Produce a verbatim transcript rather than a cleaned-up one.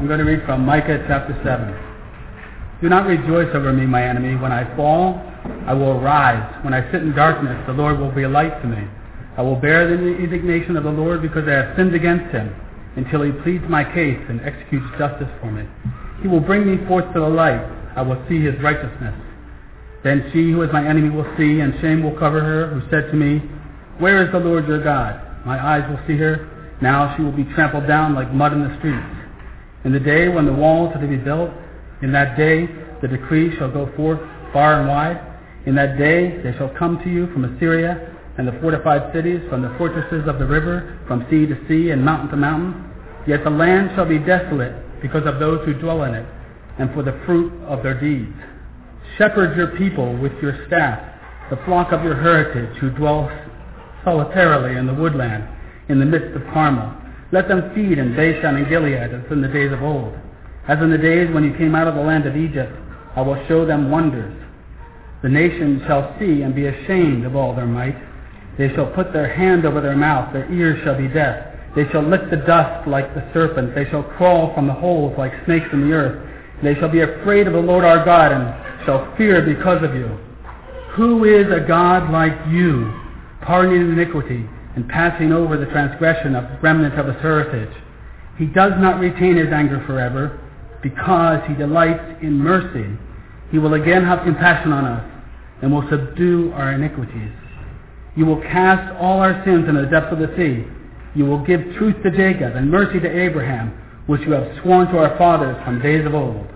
I'm going to read from Micah chapter seven. Do not rejoice over me, my enemy. When I fall, I will arise. When I sit in darkness, the Lord will be a light to me. I will bear the indignation of the Lord because I have sinned against him, until he pleads my case and executes justice for me. He will bring me forth to the light. I will see his righteousness. Then she who is my enemy will see, and shame will cover her, who said to me, Where is the Lord your God? My eyes will see her. Now she will be trampled down like mud in the streets. In the day when the walls are to be built, in that day the decree shall go forth far and wide. In that day they shall come to you from Assyria and the fortified cities, from the fortresses of the river, from sea to sea and mountain to mountain. Yet the land shall be desolate because of those who dwell in it, and for the fruit of their deeds. Shepherd your people with your staff, the flock of your heritage, who dwell solitarily in the woodland, in the midst of Carmel. Let them feed in Bashan and Gilead, as in the days of old. As in the days when you came out of the land of Egypt, I will show them wonders. The nations shall see and be ashamed of all their might. They shall put their hand over their mouth, their ears shall be deaf. They shall lick the dust like the serpent. They shall crawl from the holes like snakes in the earth. They shall be afraid of the Lord our God, and shall fear because of you. Who is a God like you, pardoning iniquity and passing over the transgression of the remnant of his heritage? He does not retain his anger forever, because he delights in mercy. He will again have compassion on us, and will subdue our iniquities. You will cast all our sins into the depths of the sea. You will give truth to Jacob and mercy to Abraham, which you have sworn to our fathers from days of old.